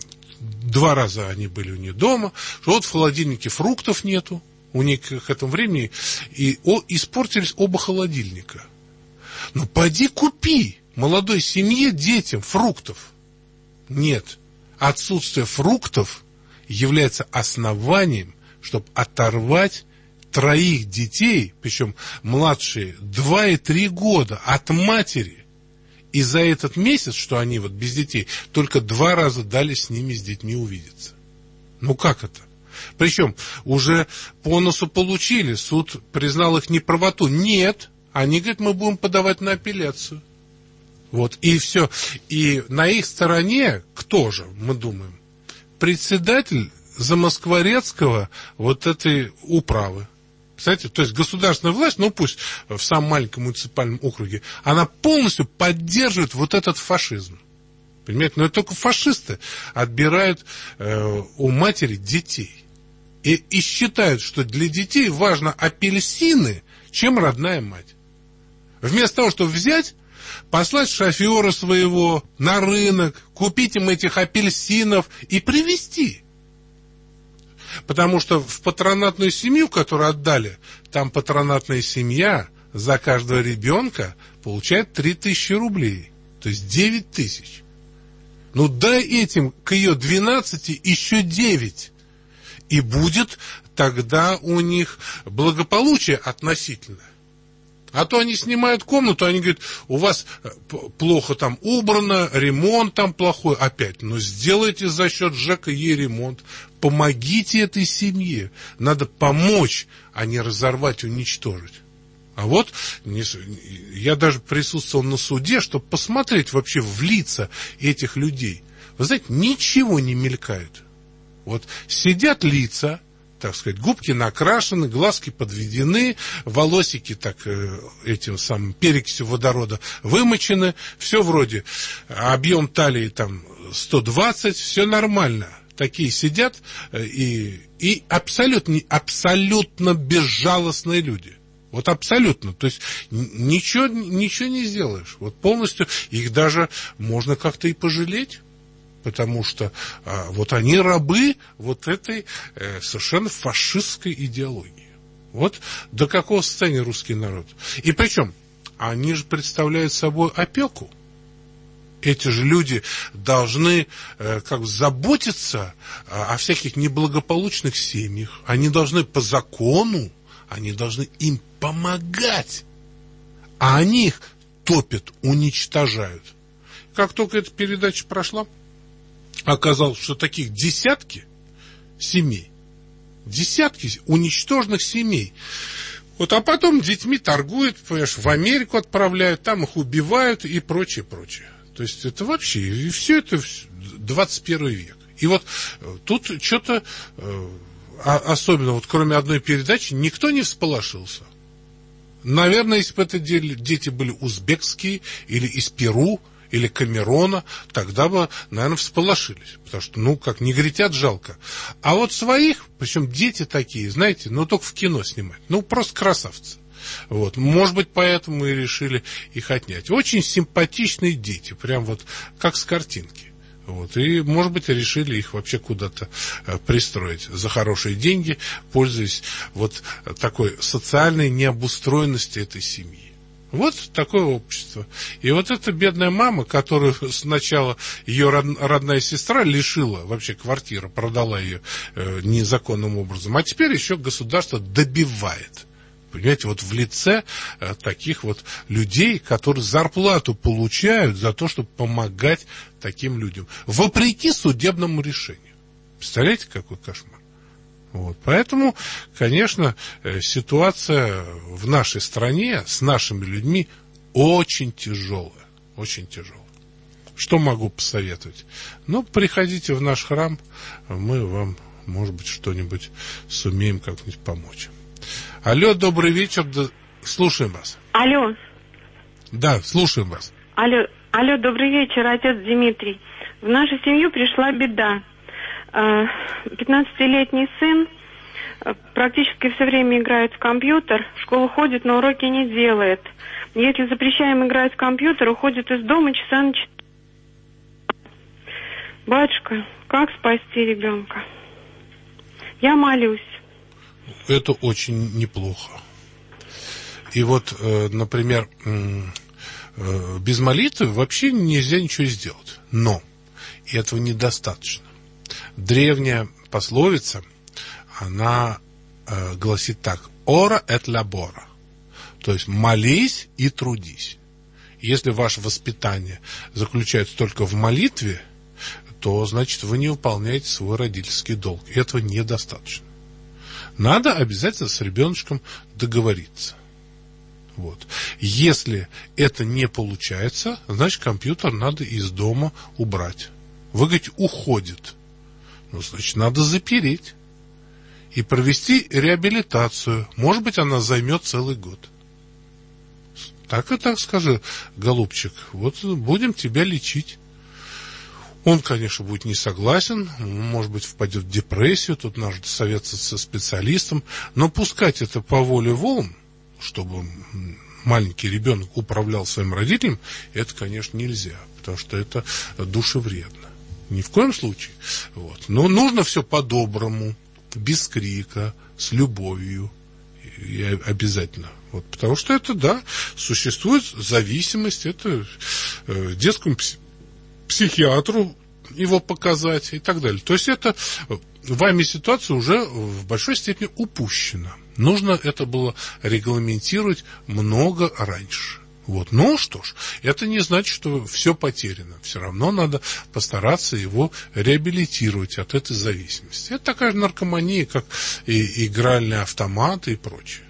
2 раза они были у них дома, что вот в холодильнике фруктов нету, у них к этому времени, и испортились оба холодильника. Ну, поди купи молодой семье, детям фруктов. Нет, отсутствие фруктов является основанием, чтобы оторвать 3 детей, причем младшие 2 и 3 года от матери. И за этот месяц, что они вот без детей, только 2 раза дали с ними, с детьми увидеться. Ну как это? Причем уже по носу получили, суд признал их неправоту. Нет, они говорят, мы будем подавать на апелляцию. Вот, и все. И на их стороне, кто же, мы думаем, председатель Замоскворецкого вот этой управы. Кстати, то есть государственная власть, ну пусть в самом маленьком муниципальном округе, она полностью поддерживает вот этот фашизм. Понимаете, но это только фашисты отбирают у матери детей. И считают, что для детей важно апельсины, чем родная мать. Вместо того, чтобы взять, послать шофера своего на рынок, купить им этих апельсинов и привезти. Потому что в патронатную семью, которую отдали, там патронатная семья за каждого ребенка получает 3000 рублей. То есть 9000. Ну дай этим к ее 12 еще 9. И будет тогда у них благополучие относительно. А то они снимают комнату, они говорят, у вас плохо там убрано, ремонт там плохой. Опять, но сделайте за счет ЖКЕ ремонт. Помогите этой семье. Надо помочь, а не разорвать, уничтожить. А вот я даже присутствовал на суде, чтобы посмотреть вообще в лица этих людей. Вы знаете, ничего не мелькает. Вот сидят лица, так сказать, губки накрашены, глазки подведены, волосики так этим самым перекисью водорода вымочены, все вроде, объем талии там 120, все нормально. Такие сидят и абсолютно безжалостные люди. Вот абсолютно. То есть ничего не сделаешь. Вот полностью их даже можно как-то и пожалеть. Потому что вот они рабы вот этой совершенно фашистской идеологии. Вот до какого состояния русский народ. И причем, они же представляют собой опеку. Эти же люди должны заботиться о всяких неблагополучных семьях. Они должны по закону, они должны им помогать. А они их топят, уничтожают. Как только эта передача прошла, оказалось, что таких десятки семей, десятки уничтоженных семей. Вот, а потом детьми торгуют, понимаешь, в Америку отправляют, там их убивают и прочее, прочее. То есть это вообще, и все это 21 век. И вот тут что-то, особенно вот кроме одной передачи, никто не всполошился. Наверное, если бы это дети были узбекские или из Перу, или Камерона, тогда бы, наверное, всполошились. Потому что, как негритят жалко. А вот своих, причем дети такие, знаете, только в кино снимать. Просто красавцы. Вот. Может быть, поэтому и решили их отнять. Очень симпатичные дети, прям вот как с картинки. Вот. И, может быть, решили их вообще куда-то пристроить за хорошие деньги, пользуясь вот такой социальной необустроенностью этой семьи. Вот такое общество. И вот эта бедная мама, которую сначала ее родная сестра лишила вообще квартиры, продала ее незаконным образом, а теперь еще государство добивает. Понимаете, вот в лице таких вот людей, которые зарплату получают за то, чтобы помогать таким людям, вопреки судебному решению. Представляете, какой кошмар? Вот. Поэтому, конечно, ситуация в нашей стране с нашими людьми очень тяжелая. Очень тяжелая. Что могу посоветовать? Приходите в наш храм, мы вам, может быть, что-нибудь сумеем как-нибудь помочь. Алло, добрый вечер, слушаем вас. Алло. Да, слушаем вас. Алло, добрый вечер, отец Дмитрий. В нашу семью пришла беда. 15-летний сын Практически все время играет в компьютер, в школу ходит, но уроки не делает. Если запрещаем играть в компьютер, уходит из дома часа на 4. Батюшка, как спасти ребенка? Я молюсь. Это очень неплохо. И вот, например, без молитвы вообще нельзя ничего сделать. Но этого недостаточно. Древняя пословица, она гласит так: «Ора et labora», то есть молись и трудись. Если ваше воспитание заключается только в молитве, то, значит, вы не выполняете свой родительский долг. И этого недостаточно. Надо обязательно с ребеночком договориться. Вот. Если это не получается, значит, компьютер надо из дома убрать. Вы говорите, уходит. Ну, значит, надо запереть и провести реабилитацию. Может быть, она займет целый год. Так и так скажи, голубчик, вот будем тебя лечить. Он, конечно, будет не согласен, может быть, впадет в депрессию, тут надо советоваться со специалистом, но пускать это по воле волн, чтобы маленький ребенок управлял своим родителем, это, конечно, нельзя, потому что это душевредно. Ни в коем случае. Вот. Но нужно все по-доброму, без крика, с любовью. И обязательно. Вот, потому что это, да, существует зависимость, это детскому психиатру его показать и так далее. То есть это вами ситуация уже в большой степени упущена. Нужно это было регламентировать много раньше. Вот. Ну что ж, это не значит, что все потеряно. Все равно надо постараться его реабилитировать от этой зависимости. Это такая же наркомания, как и игральные автоматы и прочее.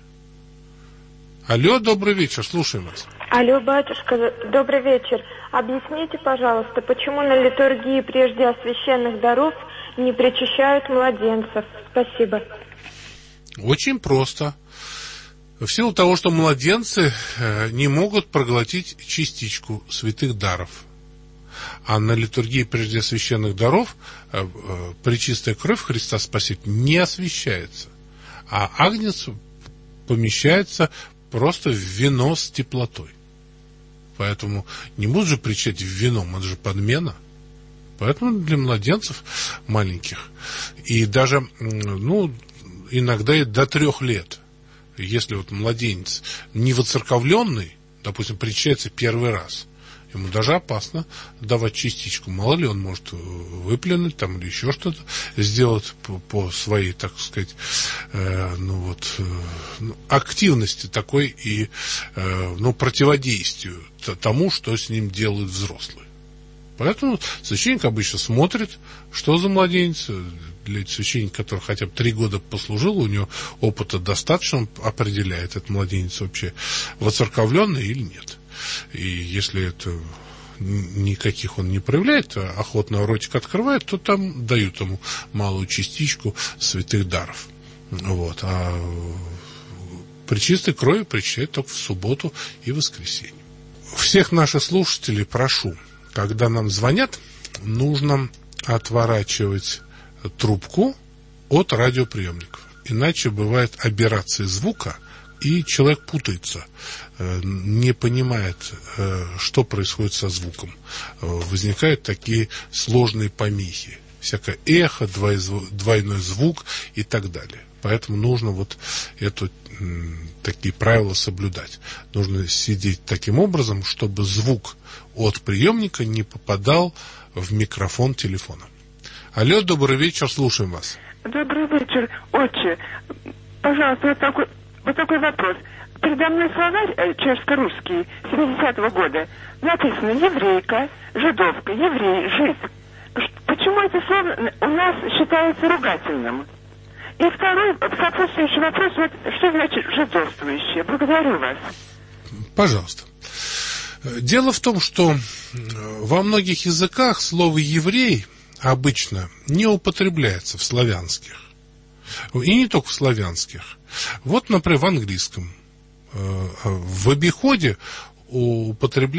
Алло, добрый вечер, слушаем вас. Алло, батюшка, добрый вечер. Объясните, пожалуйста, почему на литургии прежде освященных даров не причащают младенцев? Спасибо. Очень просто. В силу того, что младенцы не могут проглотить частичку святых даров. А на литургии прежде священных даров пречистая кровь Христа Спасителя не освящается. А агнец помещается просто в вино с теплотой. Поэтому не будут же причать в вином, это же подмена. Поэтому для младенцев маленьких. И даже, иногда и до 3 лет. Если вот младенец не воцерковленный, допустим, причащается первый раз, ему даже опасно давать частичку. Мало ли он может выплюнуть там или еще что-то сделать по своей, так сказать, активности такой и противодействию тому, что с ним делают взрослые. Поэтому священник обычно смотрит, что за младенец. Для священника, который хотя бы 3 года послужил, у него опыта достаточно, он определяет, этот младенец вообще воцерковленный или нет. И если это никаких он не проявляет, а охотно ротик открывает, то там дают ему малую частичку святых даров. Вот. А пречистой крови причащают только в субботу и воскресенье. Всех наших слушателей прошу, когда нам звонят, нужно отворачивать трубку от радиоприемников. Иначе бывает аберрация звука, и человек путается, не понимает, что происходит со звуком. Возникают такие сложные помехи. Всякое эхо, двойной звук и так далее. Поэтому нужно такие правила соблюдать. Нужно сидеть таким образом, чтобы звук от приемника не попадал в микрофон телефона. Алло, добрый вечер, слушаем вас. Добрый вечер, отче. Пожалуйста, вот такой вопрос. Передо мной словарь чешско-русский 70-го года. Написано еврейка, жидовка, еврей, жид. Почему это слово у нас считается ругательным? И второй, сопутствующий вопрос, что значит жидовствующее? Благодарю вас. Пожалуйста. Дело в том, что во многих языках слово «еврей» обычно не употребляется в славянских. И не только в славянских. Вот, например, в английском. В обиходе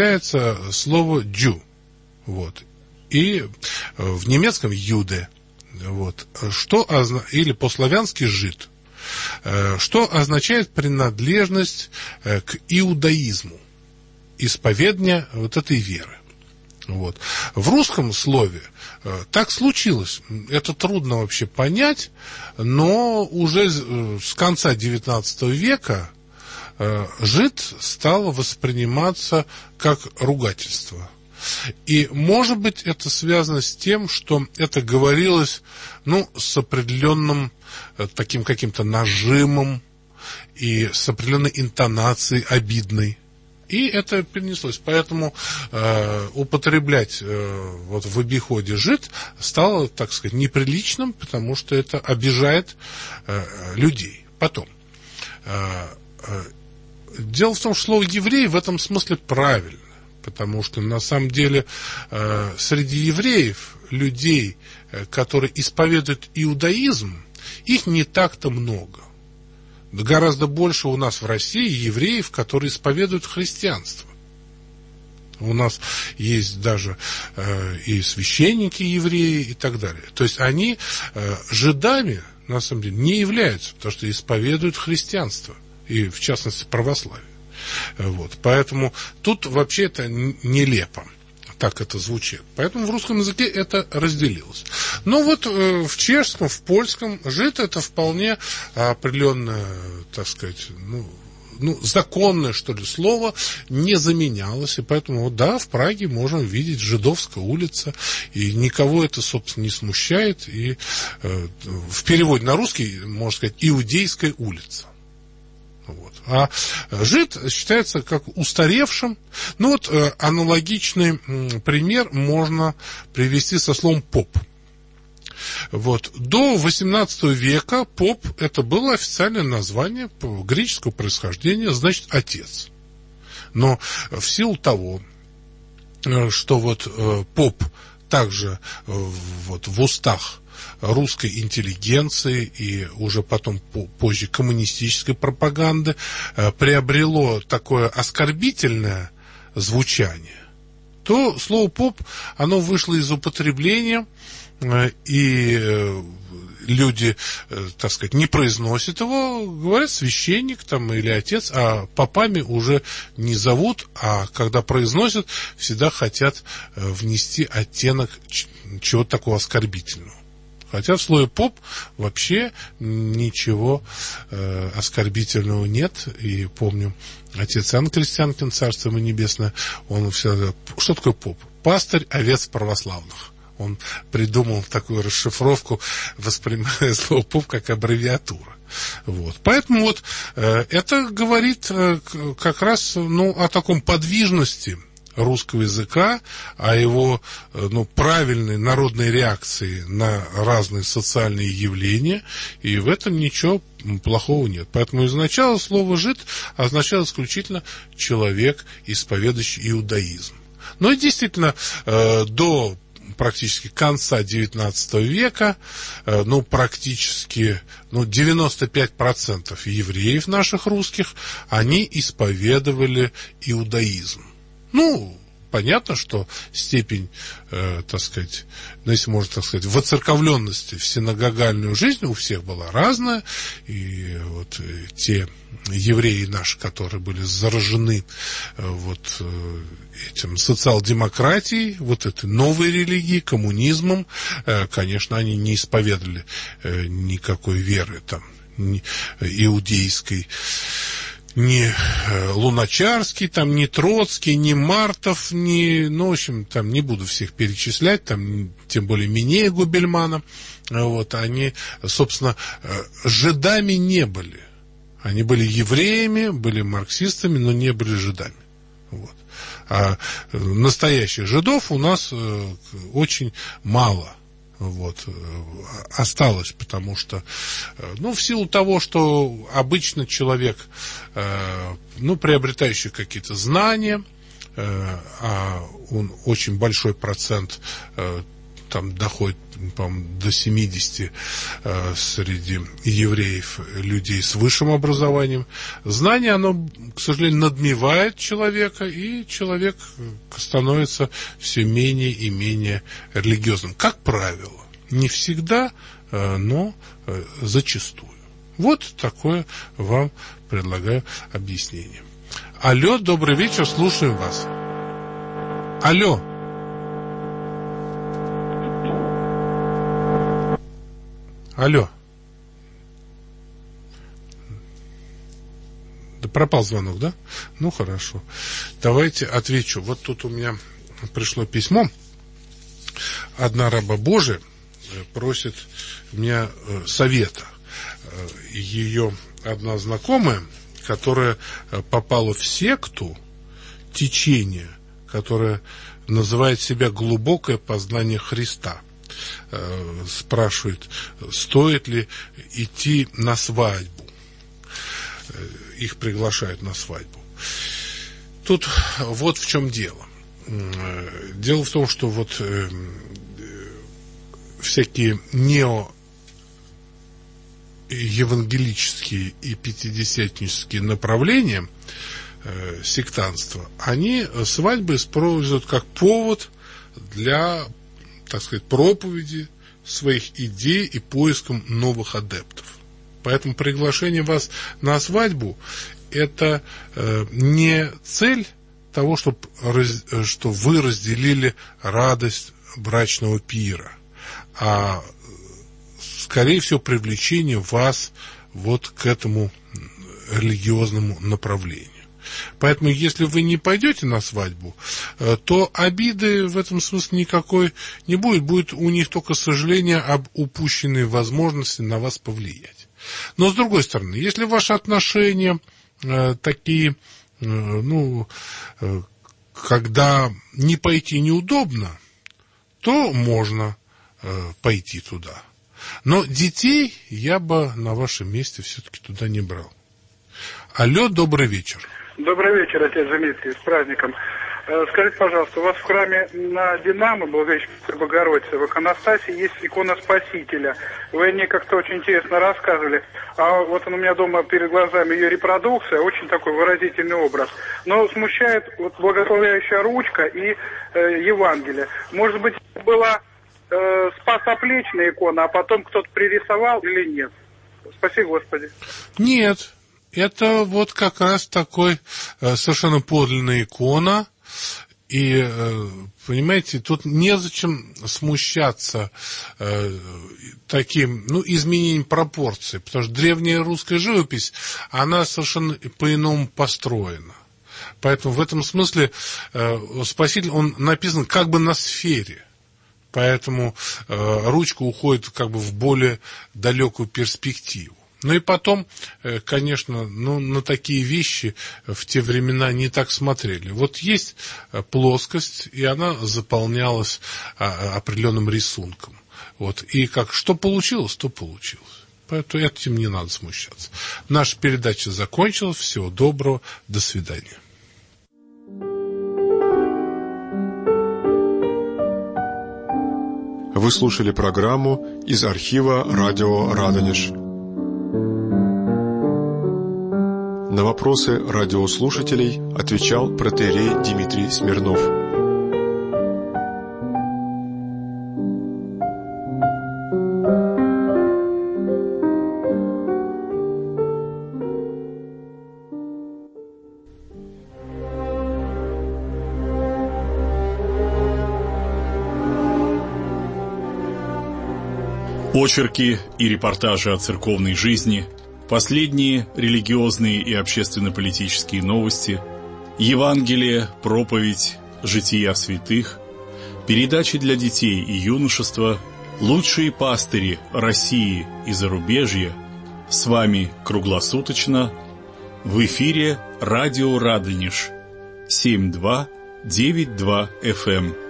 употребляется слово «Jew». Вот. И в немецком «Jude». Вот. Или по-славянски жид. Что означает принадлежность к иудаизму, исповедание вот этой веры. Вот. В русском слове так случилось. Это трудно вообще понять, но уже с конца XIX века жид стало восприниматься как ругательство. И, может быть, это связано с тем, что это говорилось, с определенным таким каким-то нажимом и с определенной интонацией обидной. И это перенеслось. Поэтому употреблять в обиходе жид стало, так сказать, неприличным, потому что это обижает людей. Потом. Дело в том, что слово «еврей» в этом смысле правильно. Потому что, на самом деле, среди евреев, людей, которые исповедуют иудаизм, их не так-то много. Гораздо больше у нас в России евреев, которые исповедуют христианство. У нас есть даже и священники евреи и так далее. То есть они жидами, на самом деле, не являются, потому что исповедуют христианство, и в частности православие. Вот. Поэтому тут вообще это нелепо. Так это звучит. Поэтому в русском языке это разделилось. Но вот в чешском, в польском жид это вполне определенное, так сказать, законное, что ли, слово, не заменялось. И поэтому, да, в Праге можно видеть Жидовская улица. И никого это, собственно, не смущает. И в переводе на русский, можно сказать, Иудейская улица. Вот. А жид считается как устаревшим. Аналогичный пример можно привести со словом поп. Вот. До XVIII века поп это было официальное название греческого происхождения, значит отец. Но в силу того, что поп также в устах русской интеллигенции и уже потом позже коммунистической пропаганды приобрело такое оскорбительное звучание, то слово «поп», оно вышло из употребления, и люди, так сказать, не произносят его, говорят священник или отец, а попами уже не зовут, а когда произносят, всегда хотят внести оттенок чего-то такого оскорбительного. Хотя в слове «поп» вообще ничего оскорбительного нет. И помню, отец Иоанн Крестьянкин, царство ему небесное, он всегда... Что такое поп? Пастырь овец православных. Он придумал такую расшифровку, воспринимая слово «поп» как аббревиатура. Вот. Поэтому это говорит как раз о таком подвижности русского языка, о его правильной народной реакции на разные социальные явления, и в этом ничего плохого нет. Поэтому изначально слово «жид» означало исключительно человек, исповедующий иудаизм. Но и действительно, до практически конца XIX века, практически 95% евреев наших русских, они исповедовали иудаизм. Понятно, что степень, так сказать, если можно так сказать, воцерковленности в синагогальную жизнь у всех была разная. И те евреи наши, которые были заражены этим социал-демократией, этой новой религией, коммунизмом, конечно, они не исповедовали никакой веры ни иудейской, ни Луначарский, ни Троцкий, ни Мартов, в общем, не буду всех перечислять, тем более Минея Губельмана, они, собственно, жидами не были. Они были евреями, были марксистами, но не были жидами. А настоящих жидов у нас очень мало. Осталось, потому что, в силу того, что обычно человек, приобретающий какие-то знания, а он очень большой процент, доходит, по-моему, до 70 среди евреев людей с высшим образованием, знание, оно, к сожалению, надмевает человека, и человек становится все менее и менее религиозным, как правило. Не всегда, но зачастую. Вот такое вам предлагаю объяснение. Алло, добрый вечер, слушаем вас. Алло. Алло. Да пропал звонок, да? Ну, хорошо. Давайте отвечу. Вот тут у меня пришло письмо. Одна раба Божия просит у меня совета. Ее одна знакомая, которая попала в секту, течение, которое называет себя глубокое познание Христа, спрашивает, стоит ли идти на свадьбу. Их приглашают на свадьбу. Тут вот в чем дело. Дело в том, что вот всякие неоевангелические и пятидесятнические направления сектантства, они свадьбы используют как повод для, так сказать, проповеди своих идей и поиском новых адептов. Поэтому приглашение вас на свадьбу – это не цель того, что вы разделили радость брачного пира, а, скорее всего, привлечение вас вот к этому религиозному направлению. Поэтому, если вы не пойдете на свадьбу, то обиды в этом смысле никакой не будет. Будет у них только сожаление об упущенной возможности на вас повлиять. Но, с другой стороны, если ваши отношения такие, когда не пойти неудобно, то можно пойти туда. Но детей я бы на вашем месте все-таки туда не брал. Алло, добрый вечер. Добрый вечер, отец Дмитрий, с праздником. Скажите, пожалуйста, у вас в храме на Динамо, Благовещенской Богородицы, в иконостасе есть икона Спасителя. Вы мне как-то очень интересно рассказывали. А вот он у меня дома перед глазами ее репродукция, очень такой выразительный образ. Но смущает вот благословляющая ручка и Евангелие. Может быть, была спасоплечная икона, а потом кто-то пририсовал или нет? Спаси Господи. Нет. Это вот как раз такой совершенно подлинная икона. И, понимаете, тут незачем смущаться таким, изменением пропорций. Потому что древняя русская живопись, она совершенно по-иному построена. Поэтому в этом смысле Спаситель, он написан как бы на сфере. Поэтому ручка уходит как бы в более далекую перспективу. Ну и потом, конечно, на такие вещи в те времена не так смотрели. Вот есть плоскость, и она заполнялась определенным рисунком. Вот. И что получилось, то получилось. Поэтому этим не надо смущаться. Наша передача закончилась. Всего доброго. До свидания. Вы слушали программу из архива радио «Радонеж». На вопросы радиослушателей отвечал протоиерей Дмитрий Смирнов. Очерки и репортажи о церковной жизни, последние религиозные и общественно-политические новости, Евангелие, проповедь, жития святых, передачи для детей и юношества, лучшие пастыри России и зарубежья. С вами круглосуточно в эфире радио Радонеж 7292 FM.